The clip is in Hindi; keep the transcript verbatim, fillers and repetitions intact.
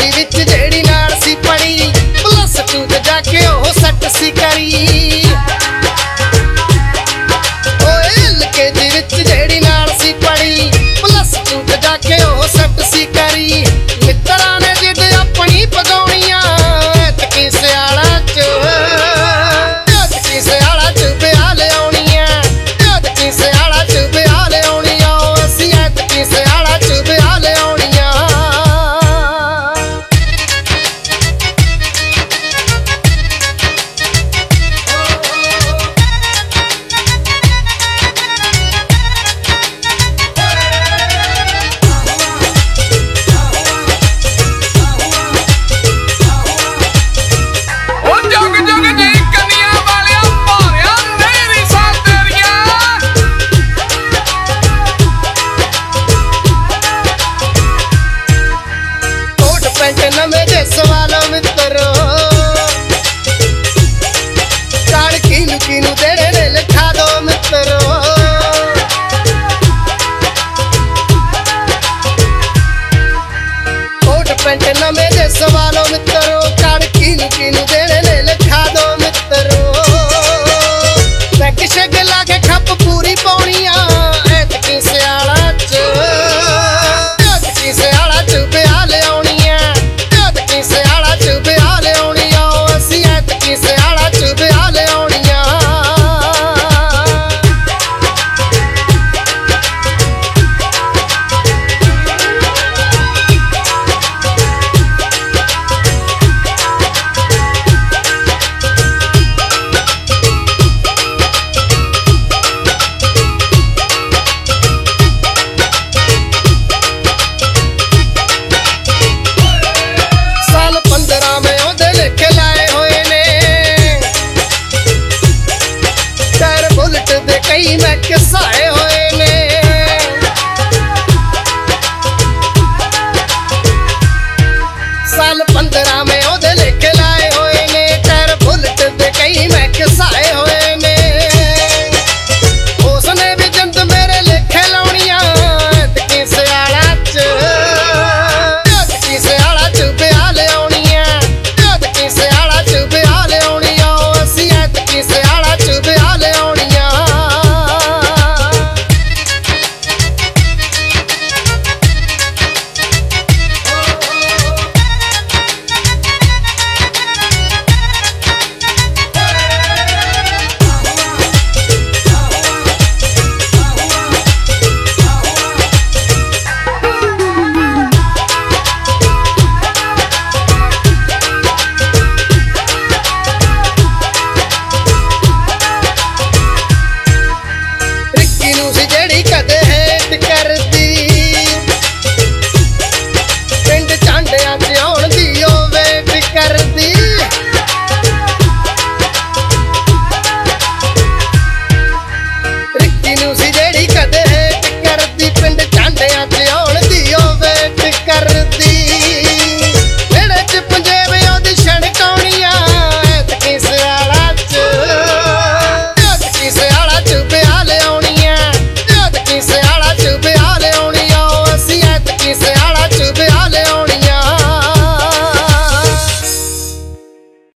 विच जेड़ी नाल सी पढ़ी प्लस टू ते जाके ओह सट सी करी। ओए एलके दी विच जेड़ी नाल सी पढ़ी प्लस टू ते जाके ओह सट सी करी। मित्रा ने जिद अपनी पगाउणियां ऐतकी सियाला च ऐतकी सियाला च ब्याह लियाउणियां ऐतकी सियाला च ब्याह लियाउणियां असीं ऐतकी सियाला च ब्याह लियाउणियां। नवे दे सवालों मित्रो कान कीनू कीनू देने ने लिखा दो मित्रो। कोट पैंट नवे दे सवालों मित्रो कान कीनू कीनू देने ने लिखा दो मित्रो। पैग शग लाके खप पूरी पौनियां ऐतकी सियाला च ऐतकी सियाला च ब्याह लियाउणियां ऐतकी सियाला च ब्याह लियाउणियां असीं ऐतकी सियाला च ब्याह लियाउणियां। साल पंद्रह में ओदे लिखे लाए होए ने टायर बुलेट दे कई मैं किसाए होए ने। साल पंद्रह में ओदे लिखे लाए होए ने टायर बुलेट दे कई मैं किसाए होए ने। उसने भी जिंद मेरे लिखे लाउणियां ऐतकी सियाला च ऐतकी सियाला च ब्याह लियाउणियां ऐतकी सियाला च ब्याह लियाउणियां असीं ऐतकी सियाला च ब्याह लियाउणियां। रिक्की नूं सी जेड़ी कदे हेट करदी पिंड झांडियां च आउण दी ओ वेट करदी। रिक्की नूं सी जेड़ी कदे हेट करदी पिंड झांडियां च आउण दी ओ वेट करदी। नेड़े च पंजेब ओदी छड़काउणियां ऐतकी सियाला च ऐतकी सियाला च ब्याह लियाउणियां ऐतकी सियाला च ब्याह लियाउणियां असीं ऐतकी सियाला च ब्याह लियाउणियां।